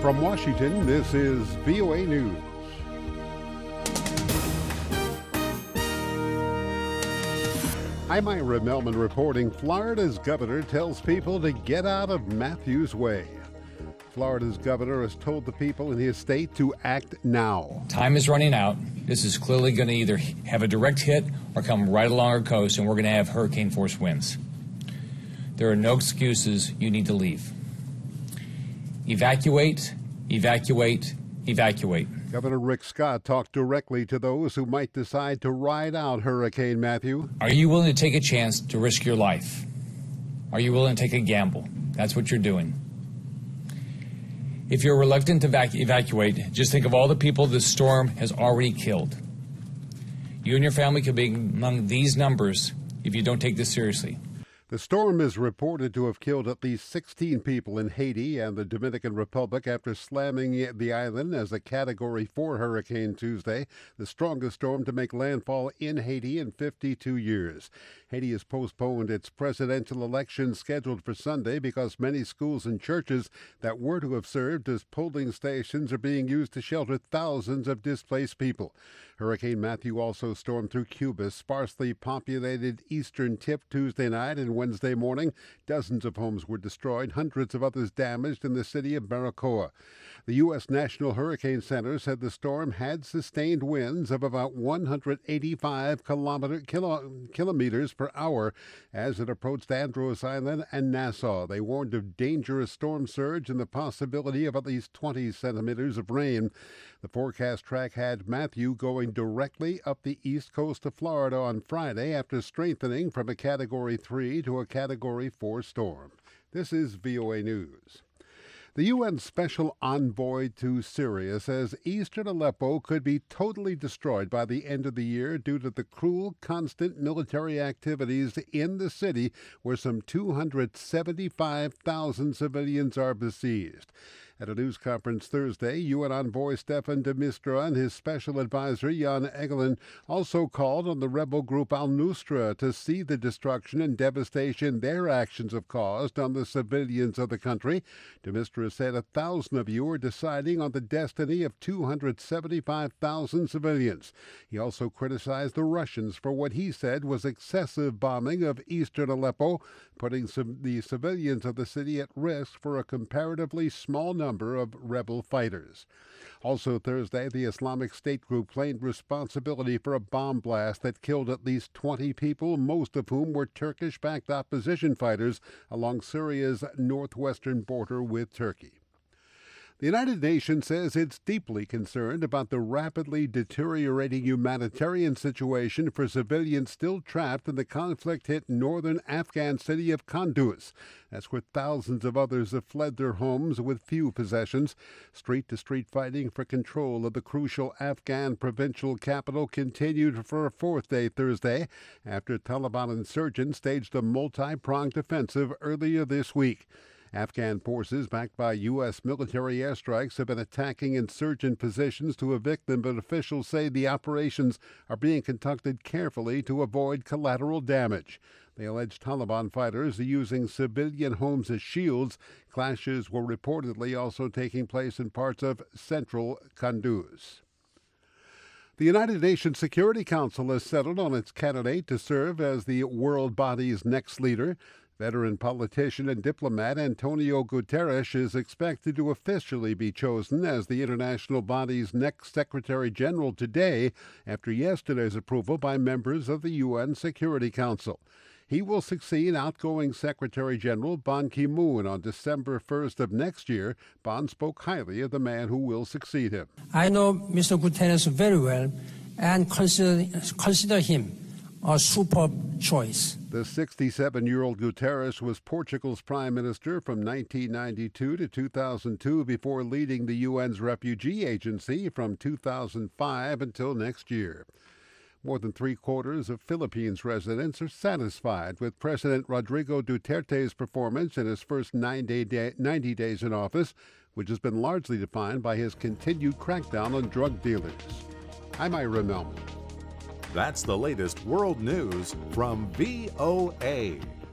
From Washington, this is VOA News. I'm Ira Melman reporting. Florida's governor tells people to get out of Matthew's way. Florida's governor has told the people in his state to act now. Time is running out. This is clearly going to either have a direct hit or come right along our coast, and we're going to have hurricane force winds. There are no excuses. You need to leave. Evacuate, evacuate, evacuate. Governor Rick Scott talked directly to those who might decide to ride out Hurricane Matthew. Are you willing to take a chance to risk your life? Are you willing to take a gamble? That's what you're doing. If you're reluctant to evacuate, just think of all the people this storm has already killed. You and your family could be among these numbers if you don't take this seriously. The storm is reported to have killed at least 16 people in Haiti and the Dominican Republic after slamming the island as a Category 4 hurricane Tuesday, the strongest storm to make landfall in Haiti in 52 years. Haiti has postponed its presidential election scheduled for Sunday because many schools and churches that were to have served as polling stations are being used to shelter thousands of displaced people. Hurricane Matthew also stormed through Cuba's sparsely populated eastern tip Tuesday night and Wednesday morning. Dozens of homes were destroyed, hundreds of others damaged in the city of Baracoa. The U.S. National Hurricane Center said the storm had sustained winds of about 185 kilometers per hour as it approached Andros Island and Nassau. They warned of dangerous storm surge and the possibility of at least 20 centimeters of rain. The forecast track had Matthew going directly up the east coast of Florida on Friday after strengthening from a Category 3 to a Category 4 storm. This is VOA News. The UN Special Envoy to Syria says eastern Aleppo could be totally destroyed by the end of the year due to the cruel, constant military activities in the city where some 275,000 civilians are besieged. At a news conference Thursday, UN envoy Staffan de Mistura and his special advisor Jan Egeland also called on the rebel group al-Nusra to see the destruction and devastation their actions have caused on the civilians of the country. De Mistura said 1,000 of you are deciding on the destiny of 275,000 civilians. He also criticized the Russians for what he said was excessive bombing of eastern Aleppo, putting the civilians of the city at risk for a comparatively small number of rebel fighters. Also Thursday, the Islamic State group claimed responsibility for a bomb blast that killed at least 20 people, most of whom were Turkish-backed opposition fighters along Syria's northwestern border with Turkey. The United Nations says it's deeply concerned about the rapidly deteriorating humanitarian situation for civilians still trapped in the conflict-hit northern Afghan city of Kunduz. That's where thousands of others have fled their homes with few possessions. Street-to-street fighting for control of the crucial Afghan provincial capital continued for a fourth day Thursday after Taliban insurgents staged a multi-pronged offensive earlier this week. Afghan forces, backed by U.S. military airstrikes, have been attacking insurgent positions to evict them, but officials say the operations are being conducted carefully to avoid collateral damage. The alleged Taliban fighters are using civilian homes as shields. Clashes were reportedly also taking place in parts of central Kunduz. The United Nations Security Council has settled on its candidate to serve as the world body's next leader. Veteran politician and diplomat Antonio Guterres is expected to officially be chosen as the international body's next Secretary General today after yesterday's approval by members of the UN Security Council. He will succeed outgoing Secretary General Ban Ki-moon on December 1st of next year. Ban spoke highly of the man who will succeed him. I know Mr. Guterres very well and consider him a superb choice. The 67-year-old Guterres was Portugal's prime minister from 1992 to 2002 before leading the UN's refugee agency from 2005 until next year. More than three-quarters of Philippines residents are satisfied with President Rodrigo Duterte's performance in his first 90 days in office, which has been largely defined by his continued crackdown on drug dealers. I'm Ira Melman. That's the latest world news from VOA.